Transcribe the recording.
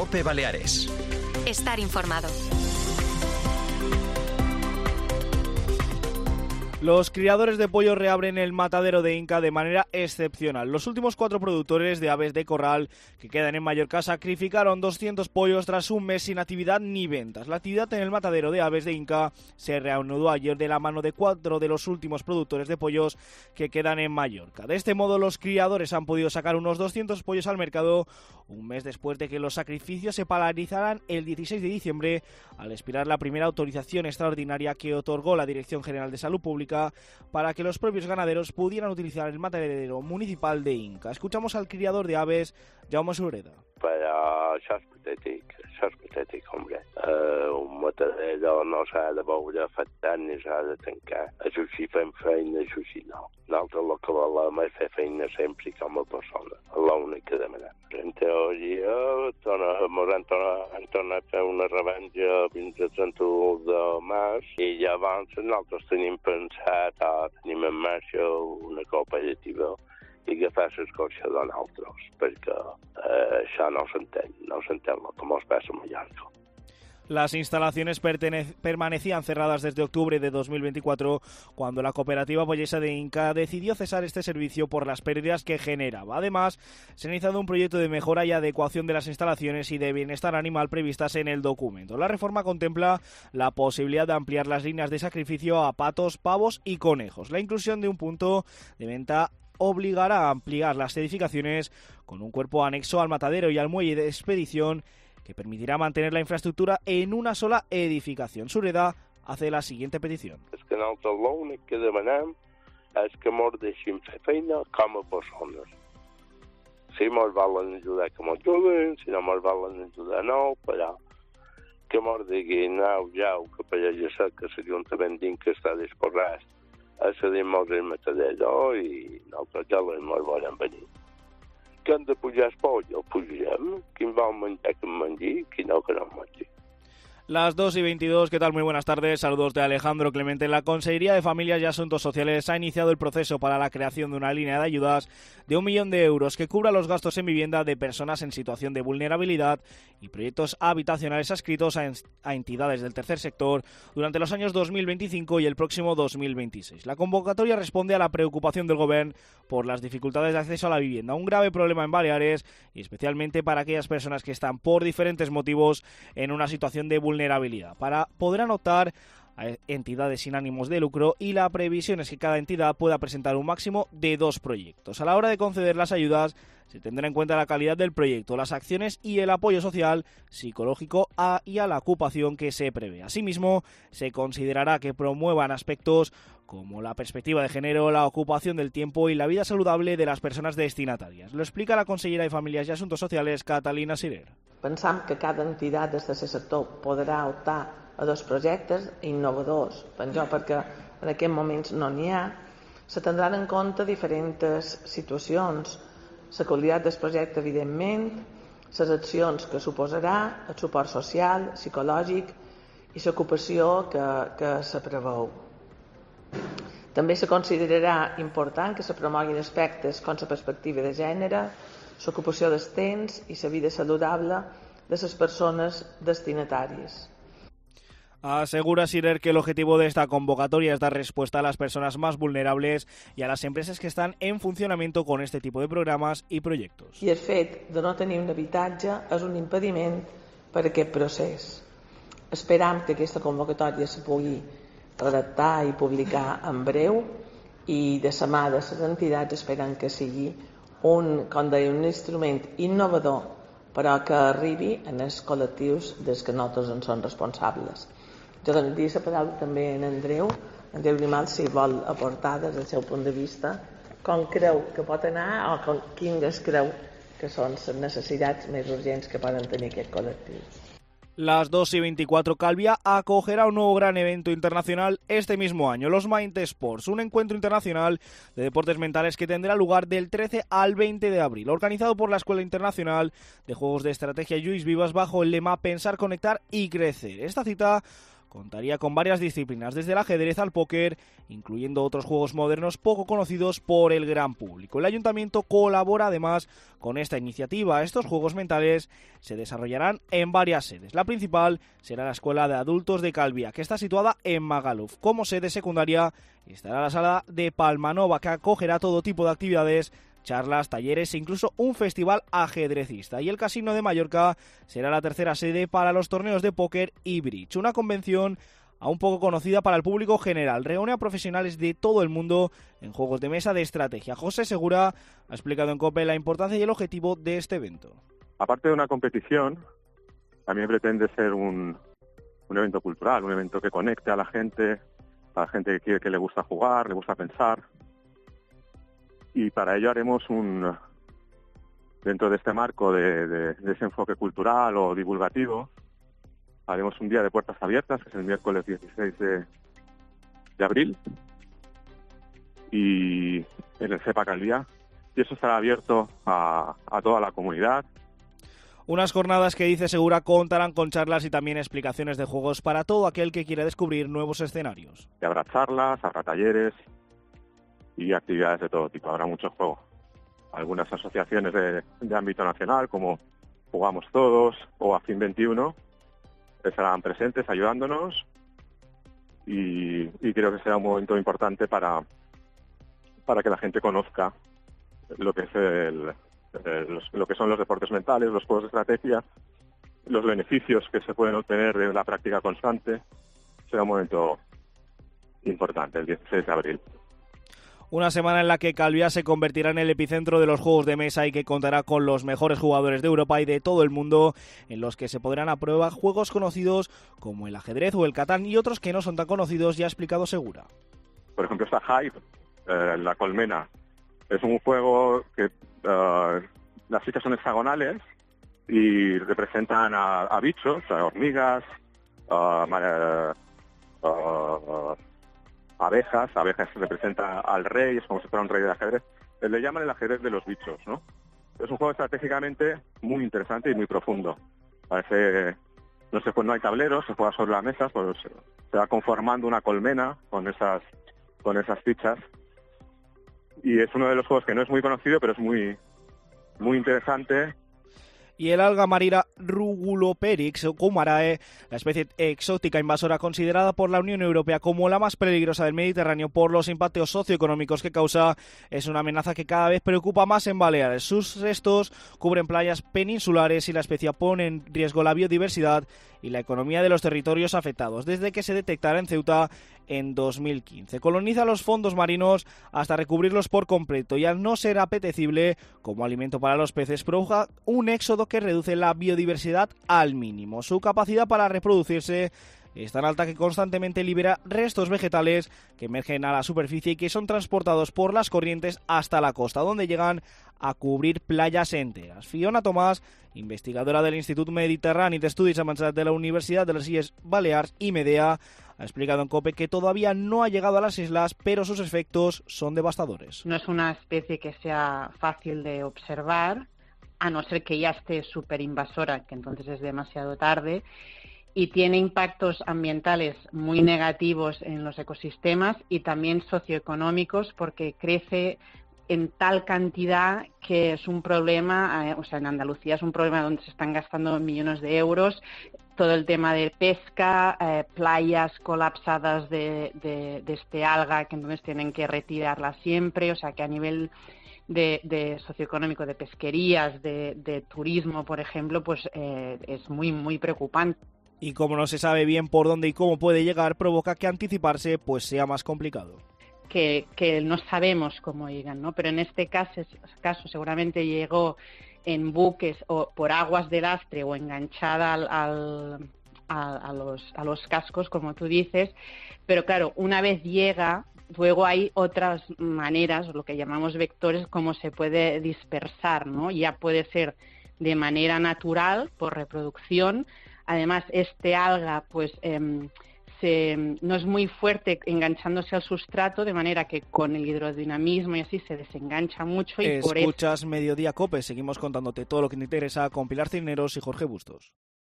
COPE Baleares. Estar informado. Los criadores de pollo reabren el matadero de Inca de manera excepcional. Los últimos 4 productores de aves de corral que quedan en Mallorca sacrificaron 200 pollos tras un mes sin actividad ni ventas. La actividad en el matadero de aves de Inca se reanudó ayer de la mano de 4 de los últimos productores de pollos que quedan en Mallorca. De este modo, los criadores han podido sacar unos 200 pollos al mercado un mes después de que los sacrificios se paralizaran el 16 de diciembre al expirar la primera autorización extraordinaria que otorgó la Dirección General de Salud Pública para que los propios ganaderos pudieran utilizar el matadero municipal de Inca. Escuchamos al criador de aves, Jaume Sureda. Però això és patètic, hombre. Un matadero no s'ha de veure afectat ni s'ha de tancar. Això sí fem feina, això sí no. Nosaltres el que volem és fer feina sempre com a persona. És l'únic que demanem. En teoria, han tornat a fer una revenja fins al 31 de març i llavors nosaltres tenim pensat, tenim en marxa una cooperativa i agafar les coses de nosaltres, perquè això no s'entén com es passa a Mallorca. Las instalaciones permanecían cerradas desde octubre de 2024, cuando la cooperativa pollesa de Inca decidió cesar este servicio por las pérdidas que generaba. Además, se ha iniciado un proyecto de mejora y adecuación de las instalaciones y de bienestar animal previstas en el documento. La reforma contempla la posibilidad de ampliar las líneas de sacrificio a patos, pavos y conejos. La inclusión de un punto de venta obligará a ampliar las edificaciones con un cuerpo anexo al matadero y al muelle de expedición que permitirá mantener la infraestructura en una sola edificación. Sureda hace la siguiente petición. És que nosaltres l'únic que demanem és que mos deixin fer feina com a persones. Si mos volen ajudar, que mos ajuden, si no mos volen ajudar, no, però que mos diguin, que pareix ser que l'Ajuntament d'Inca està disposat a cedir-nos el matadero i nosaltres ja mos volen venir. Que han de pujar el poll, el pujarem. Qui vol menjar, que mengi, qui no, que no mengi. Las 2:22, ¿qué tal? Muy buenas tardes, saludos de Alejandro Clemente. La Consejería de Familias y Asuntos Sociales ha iniciado el proceso para la creación de una línea de ayudas de 1 millón de euros que cubra los gastos en vivienda de personas en situación de vulnerabilidad y proyectos habitacionales adscritos a entidades del tercer sector durante los años 2025 y el próximo 2026. La convocatoria responde a la preocupación del Gobierno por las dificultades de acceso a la vivienda, un grave problema en Baleares y especialmente para aquellas personas que están por diferentes motivos en una situación de vulnerabilidad. Para poder anotar a entidades sin ánimos de lucro y la previsión es que cada entidad pueda presentar un máximo de 2 proyectos. A la hora de conceder las ayudas se tendrá en cuenta la calidad del proyecto, las acciones y el apoyo social, psicológico y a la ocupación que se prevé. Asimismo, se considerará que promuevan aspectos como la perspectiva de género, la ocupación del tiempo y la vida saludable de las personas destinatarias. Lo explica la consellera de Familias y Asuntos Sociales, Catalina Cirer. Pensam que cada entitat del tercer sector podrà optar a 2 projectes innovadors, perquè en aquests moments no n'hi ha. Se tindran en compte diferents situacions, la qualitat del projecte, evidentment, les accions que suposarà, el suport social, psicològic i l'ocupació que se preveu. També se considerarà important que se promoguin aspectes com la perspectiva de gènere, l'ocupació del temps i la vida saludable de les persones destinatàries. Asegura Cirer que el objetivo de esta convocatoria es dar respuesta a las personas más vulnerables y a las empresas que están en funcionamiento con este tipo de programas y proyectos. I el fet de no tenir un habitatge és un impediment per a aquest procés. Esperam que aquesta convocatòria se pugui redactar i publicar en breu i de la mà de les entitats esperem que sigui un instrument innovador però que arribi en els col·lectius dels que nosaltres en som responsables. Jo donaria la paraula també en Andreu Grimal, si vol aportar des del seu punt de vista com creu que pot anar o quines creu que són les necessitats més urgents que poden tenir aquests col·lectius. Las 2:24, Calvia acogerá un nuevo gran evento internacional este mismo año, los Mind Sports, un encuentro internacional de deportes mentales que tendrá lugar del 13 al 20 de abril, organizado por la Escuela Internacional de Juegos de Estrategia Lluís Vivas bajo el lema Pensar, Conectar y Crecer. Esta cita contaría con varias disciplinas, desde el ajedrez al póker, incluyendo otros juegos modernos poco conocidos por el gran público. El ayuntamiento colabora además con esta iniciativa. Estos juegos mentales se desarrollarán en varias sedes. La principal será la Escuela de Adultos de Calviá, que está situada en Magaluf. Como sede secundaria estará la sala de Palmanova, que acogerá todo tipo de actividades, charlas, talleres e incluso un festival ajedrecista. Y el Casino de Mallorca será la tercera sede para los torneos de póker y bridge, una convención aún poco conocida para el público general. Reúne a profesionales de todo el mundo en juegos de mesa de estrategia. José Segura ha explicado en COPE la importancia y el objetivo de este evento. Aparte de una competición, también pretende ser un evento cultural, un evento que conecte a la gente que le gusta jugar, le gusta pensar. Y para ello haremos dentro de este marco de ese enfoque cultural o divulgativo, haremos un día de puertas abiertas, que es el miércoles 16 de abril, y en el CEPA Calviá, y eso estará abierto a toda la comunidad. Unas jornadas que, dice Segura, contarán con charlas y también explicaciones de juegos para todo aquel que quiera descubrir nuevos escenarios. Y habrá charlas, habrá talleres y actividades de todo tipo. Habrá mucho juego. Algunas asociaciones de ámbito nacional, como Jugamos Todos o AFIN 21, estarán presentes ayudándonos, y creo que será un momento importante para que la gente conozca lo que es lo que son los deportes mentales, los juegos de estrategia, los beneficios que se pueden obtener de la práctica constante. Será un momento importante, el 16 de abril. Una semana en la que Calviá se convertirá en el epicentro de los juegos de mesa y que contará con los mejores jugadores de Europa y de todo el mundo, en los que se podrán a prueba juegos conocidos como el ajedrez o el Catán y otros que no son tan conocidos, ya ha explicado Segura. Por ejemplo, está Hive, la colmena. Es un juego que las fichas son hexagonales y representan a bichos, a hormigas, abejas representa al rey, es como si fuera un rey de ajedrez. Le llaman el ajedrez de los bichos, ¿no? Es un juego estratégicamente muy interesante y muy profundo. Parece, no hay tableros, se juega sobre la mesa, pues se va conformando una colmena con esas fichas. Y es uno de los juegos que no es muy conocido, pero es muy, muy interesante. Y el alga marina Rugulopérix o Kumarae, la especie exótica invasora considerada por la Unión Europea como la más peligrosa del Mediterráneo por los impactos socioeconómicos que causa, es una amenaza que cada vez preocupa más en Baleares. Sus restos cubren playas peninsulares y la especie pone en riesgo la biodiversidad y la economía de los territorios afectados, desde que se detectara en Ceuta en 2015. Coloniza los fondos marinos hasta recubrirlos por completo y, al no ser apetecible como alimento para los peces, provoca un éxodo que reduce la biodiversidad al mínimo. Su capacidad para reproducirse es tan alta que constantemente libera restos vegetales que emergen a la superficie y que son transportados por las corrientes hasta la costa, donde llegan a cubrir playas enteras. Fiona Tomàs, investigadora del Institut Mediterrani d'Estudis Avançats de la Universidad de las Illes Balears y Medea, ha explicado en COPE que todavía no ha llegado a las islas, pero sus efectos son devastadores. No es una especie que sea fácil de observar, a no ser que ya esté súper invasora, que entonces es demasiado tarde, y tiene impactos ambientales muy negativos en los ecosistemas y también socioeconómicos, porque crece en tal cantidad que es un problema, en Andalucía es un problema donde se están gastando millones de euros, todo el tema de pesca, playas colapsadas de este alga que entonces tienen que retirarla siempre, o sea que a nivel de socioeconómico, de pesquerías, de turismo, por ejemplo, pues es muy, muy preocupante. Y como no se sabe bien por dónde y cómo puede llegar, provoca que anticiparse pues sea más complicado. Que no sabemos cómo llegan, ¿no? Pero en este caso seguramente llegó en buques o por aguas de lastre o enganchada a los cascos, como tú dices, pero claro, una vez llega, luego hay otras maneras, lo que llamamos vectores, como se puede dispersar, ¿no? Ya puede ser de manera natural, por reproducción. Además, este alga, pues no es muy fuerte enganchándose al sustrato, de manera que con el hidrodinamismo y así se desengancha mucho. Y Escuchas Mediodía COPE, seguimos contándote todo lo que te interesa con Pilar Cisneros y Jorge Bustos.